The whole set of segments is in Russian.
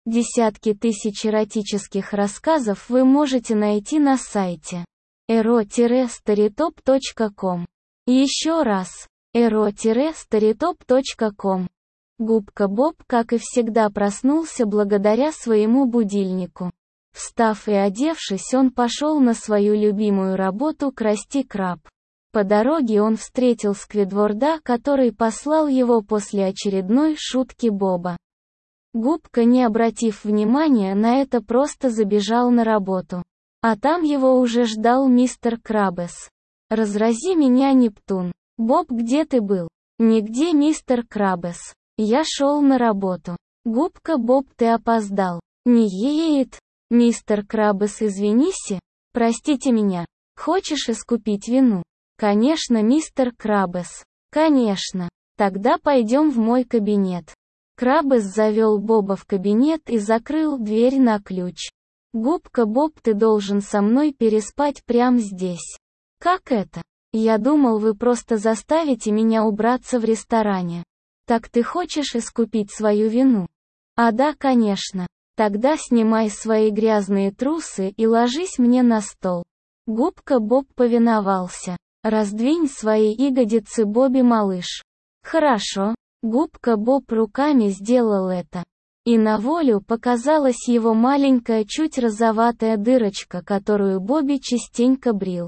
Десятки тысяч эротических рассказов вы можете найти на сайте ero-storytop.com. Еще раз, ero-storytop.com. Губка Боб, как и всегда, проснулся благодаря своему будильнику. Встав и одевшись, он пошел на свою любимую работу Красти Краб. По дороге он встретил Сквидварда, который послал его после очередной шутки Боба. Губка, не обратив внимания на это, просто забежал на работу. А там его уже ждал мистер Краббес. «Разрази меня, Нептун! Боб, где ты был?» «Нигде, мистер Краббес. Я шел на работу». «Губка Боб, ты опоздал». «Не еет». «Мистер Краббес, извинись. Простите меня. Хочешь искупить вину?» «Конечно, мистер Краббес. Конечно. Тогда пойдем в мой кабинет». Краббес завел Боба в кабинет и закрыл дверь на ключ. «Губка Боб, ты должен со мной переспать прямо здесь». «Как это? Я думал, вы просто заставите меня убраться в ресторане». «Так ты хочешь искупить свою вину?» «А да, конечно. Тогда снимай свои грязные трусы и ложись мне на стол». Губка Боб повиновался. «Раздвинь свои ягодицы, Бобби, малыш». «Хорошо». Губка Боб руками сделал это. И на волю показалась его маленькая, чуть розоватая дырочка, которую Бобби частенько брил.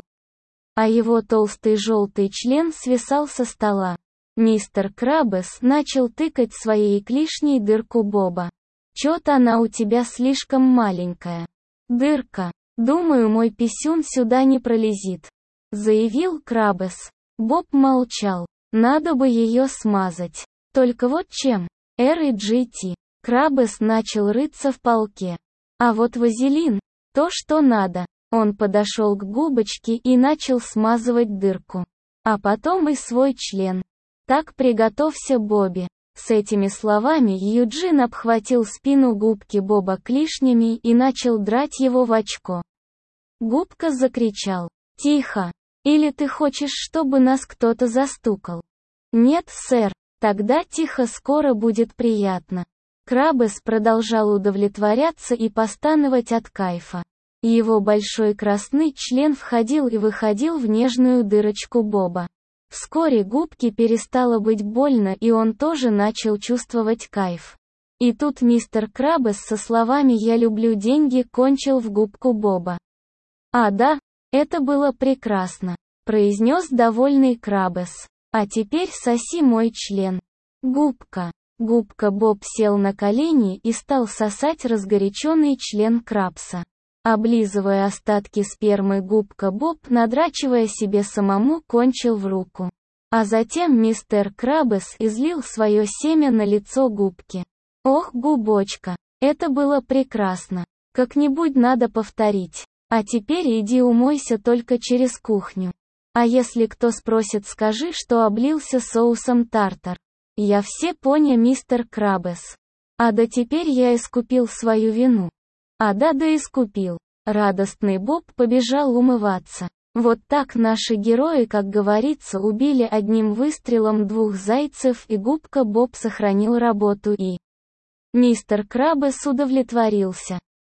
А его толстый желтый член свисал со стола. Мистер Краббес начал тыкать своей клешней дырку Боба. «Чё-то она у тебя слишком маленькая. Дырка. Думаю, мой писюн сюда не пролезет», — заявил Краббес. Боб молчал. «Надо бы ее смазать. Только вот чем? R.E.G.T. Краббес начал рыться в полке. «А вот вазелин, то, что надо». Он подошел к губочке и начал смазывать дырку. «А потом и свой член. Так приготовься, Бобби». С этими словами Юджин обхватил спину губки Боба клешнями и начал драть его в очко. Губка закричал: «Тихо! Или ты хочешь, чтобы нас кто-то застукал?» «Нет, сэр. Тогда тихо, скоро будет приятно». Краббес продолжал удовлетворяться и постановать от кайфа. Его большой красный член входил и выходил в нежную дырочку Боба. Вскоре губке перестало быть больно, и он тоже начал чувствовать кайф. И тут мистер Краббес со словами «Я люблю деньги» кончил в губку Боба. «А да, это было прекрасно», — произнес довольный Краббес. «А теперь соси мой член». Губка. Губка Боб сел на колени и стал сосать разгоряченный член Крабса. Облизывая остатки спермы, губка Боб, надрачивая себе самому, кончил в руку. А затем мистер Краббес излил свое семя на лицо губки. Ох, губочка, это было прекрасно. Как-нибудь надо повторить. А теперь иди умойся только через кухню. А если кто спросит, скажи, что облился соусом тартар. Я все понял, мистер Краббес. А да теперь я искупил свою вину. А да искупил. Радостный Боб побежал умываться. Вот так наши герои, как говорится, убили одним выстрелом двух зайцев, и губка Боб сохранил работу, и мистер Краббес удовлетворился.